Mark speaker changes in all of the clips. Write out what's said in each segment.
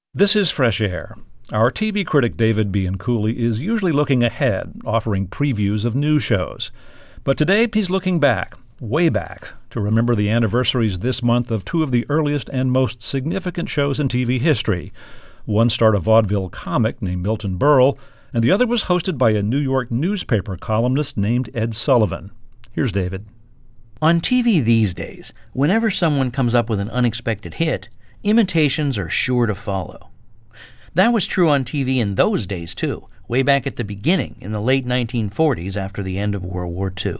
Speaker 1: This is Fresh Air. Our TV critic David Bianculli is usually looking ahead, offering previews of new shows. But today he's looking back, way back, to remember the anniversaries this month of two of the earliest and most significant shows in TV history. One starred a vaudeville comic named Milton Berle, and the other was hosted by a New York newspaper columnist named Ed Sullivan. Here's David.
Speaker 2: On TV these days, whenever someone comes up with an unexpected hit, imitations are sure to follow. That was true on TV in those days, too, way back at the beginning in the late 1940s after the end of World War II.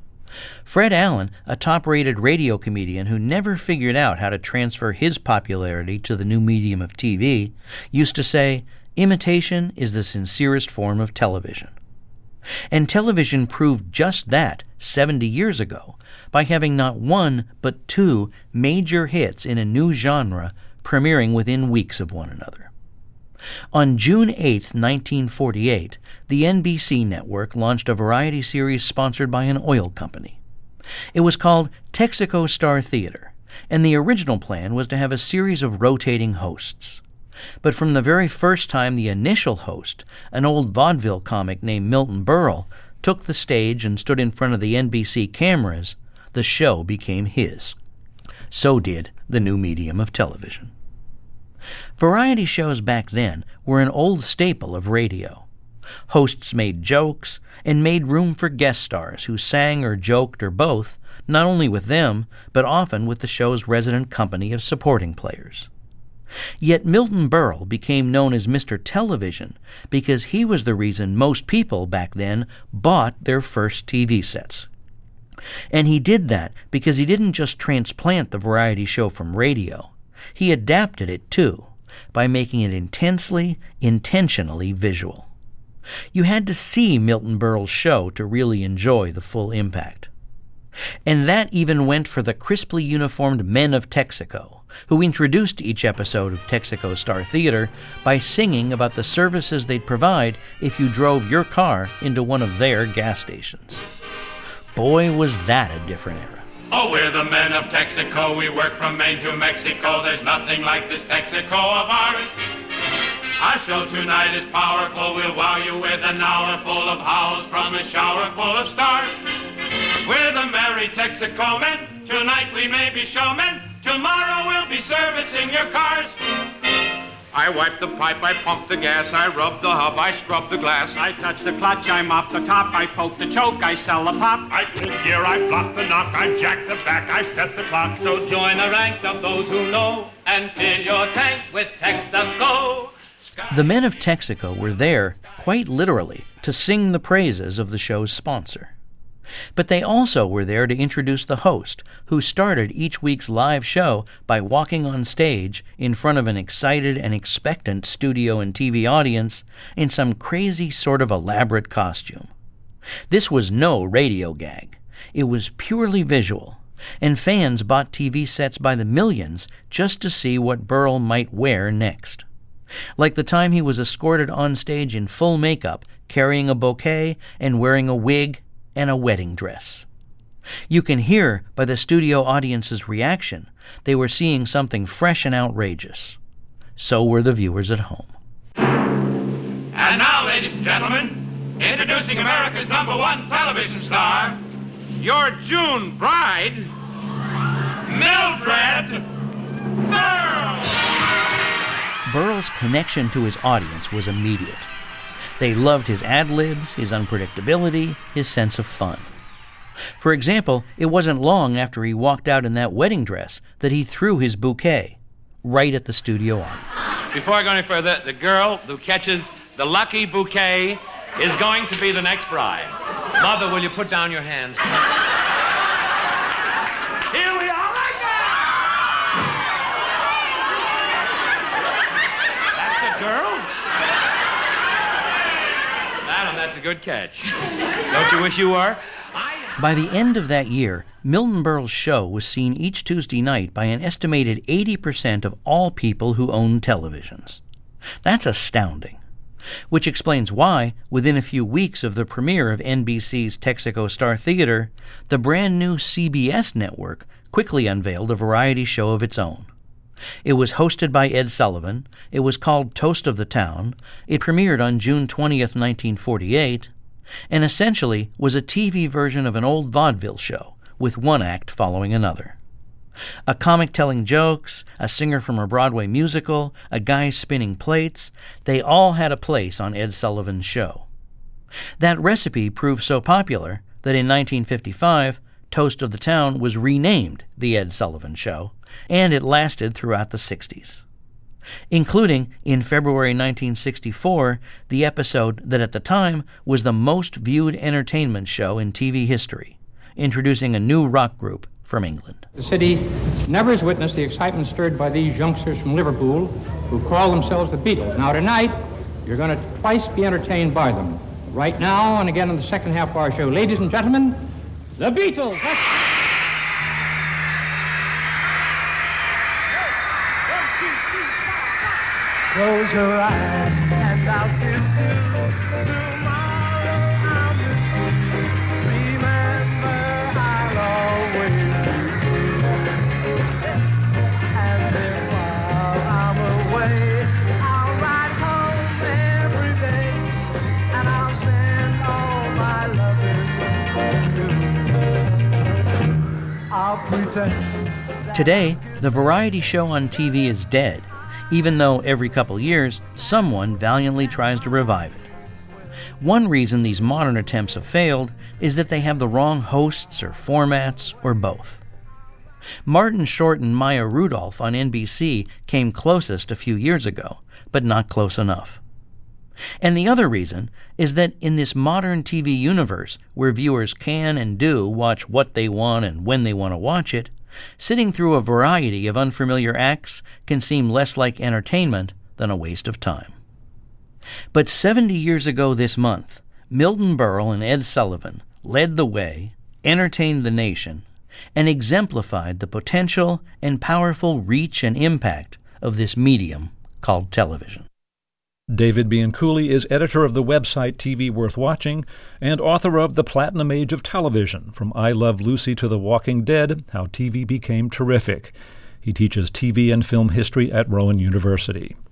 Speaker 2: Fred Allen, a top-rated radio comedian who never figured out how to transfer his popularity to the new medium of TV, used to say, "Imitation is the sincerest form of television." And television proved just that 70 years ago by having not one but two major hits in a new genre premiering within weeks of one another. On June 8, 1948, the NBC network launched a variety series sponsored by an oil company. It was called Texaco Star Theater, and the original plan was to have a series of rotating hosts. But from the very first time the initial host, an old vaudeville comic named Milton Berle, took the stage and stood in front of the NBC cameras, the show became his. So did the new medium of television. Variety shows back then were an old staple of radio. Hosts made jokes and made room for guest stars who sang or joked or both, not only with them, but often with the show's resident company of supporting players. Yet Milton Berle became known as Mr. Television because he was the reason most people back then bought their first TV sets. And he did that because he didn't just transplant the variety show from radio. He adapted it, too, by making it intentionally visual. You had to see Milton Berle's show to really enjoy the full impact. And that even went for the crisply uniformed men of Texaco, who introduced each episode of Texaco Star Theater by singing about the services they'd provide if you drove your car into one of their gas stations. Boy, was that a different era.
Speaker 3: Oh, we're the men of Texaco. We work from Maine to Mexico. There's nothing like this Texaco of ours. Our show tonight is powerful. We'll wow you with an hour full of howls from a shower full of stars. We're the merry Texaco men. Tonight we may be showmen. Tomorrow we'll be servicing your cars.
Speaker 4: I wipe the pipe, I pump the gas, I rub the hub, I scrub the glass.
Speaker 5: I touch the clutch, I mop the top, I poke the choke, I sell the pop.
Speaker 3: I pull gear, I block the knock, I jack the back, I set the clock.
Speaker 6: So join the ranks of those who know and fill your tanks with Texaco.
Speaker 2: The men of Texaco were there, quite literally, to sing the praises of the show's sponsor. But they also were there to introduce the host, who started each week's live show by walking on stage in front of an excited and expectant studio and TV audience in some crazy sort of elaborate costume. This was no radio gag. It was purely visual, and fans bought TV sets by the millions just to see what Berle might wear next. Like the time he was escorted on stage in full makeup, carrying a bouquet and wearing a wig and a wedding dress. You can hear by the studio audience's reaction they were seeing something fresh and outrageous. So were the viewers at home.
Speaker 3: And now, ladies and gentlemen, introducing America's #1 television star,
Speaker 4: Your June bride,
Speaker 3: Mildred Berle.
Speaker 2: Berle's connection to his audience was immediate. They loved his ad-libs, his unpredictability, his sense of fun. For example, it wasn't long after he walked out in that wedding dress that he threw his bouquet right at the studio audience.
Speaker 5: Before I go any further, the girl who catches the lucky bouquet is going to be the next bride. Mother, will you put down your hands?
Speaker 3: Here we are right now.
Speaker 5: That's a girl? Adam, that's a good catch. Don't you wish you were?
Speaker 2: By the end of that year, Milton Berle's show was seen each Tuesday night by an estimated 80% of all people who owned televisions. That's astounding. Which explains why, within a few weeks of the premiere of NBC's Texaco Star Theater, the brand new CBS network quickly unveiled a variety show of its own. It was hosted by Ed Sullivan. It was called Toast of the Town. It premiered on June 20th, 1948, and essentially was a TV version of an old vaudeville show, with one act following another. A comic telling jokes, a singer from a Broadway musical, a guy spinning plates, they all had a place on Ed Sullivan's show. That recipe proved so popular that in 1955, Toast of the Town was renamed The Ed Sullivan Show, and it lasted throughout the 60s, including, in February 1964, the episode that at the time was the most viewed entertainment show in TV history, introducing a new rock group from England.
Speaker 7: The city never has witnessed the excitement stirred by these youngsters from Liverpool who call themselves the Beatles. Now tonight, you're going to twice be entertained by them. Right now, and again in the second half of our show. Ladies and gentlemen, the Beatles!
Speaker 8: Close your eyes and I'll kiss you. Tomorrow I'll miss you. Remember, I'll always be you. And then while I'm away, I'll ride home every day, and I'll send all my loving to you. I'll pretend.
Speaker 2: Today, the variety show on TV is dead, even though every couple years, someone valiantly tries to revive it. One reason these modern attempts have failed is that they have the wrong hosts or formats, or both. Martin Short and Maya Rudolph on NBC came closest a few years ago, but not close enough. And the other reason is that in this modern TV universe, where viewers can and do watch what they want and when they want to watch it, sitting through a variety of unfamiliar acts can seem less like entertainment than a waste of time. But 70 years ago this month, Milton Berle and Ed Sullivan led the way, entertained the nation, and exemplified the potential and powerful reach and impact of this medium called television.
Speaker 1: David Bianculli is editor of the website TV Worth Watching and author of The Platinum Age of Television, From I Love Lucy to The Walking Dead, How TV Became Terrific. He teaches TV and film history at Rowan University.